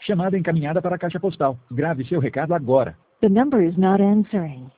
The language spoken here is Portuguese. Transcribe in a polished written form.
Chamada encaminhada para a caixa postal. Grave seu recado agora. The number is not answering.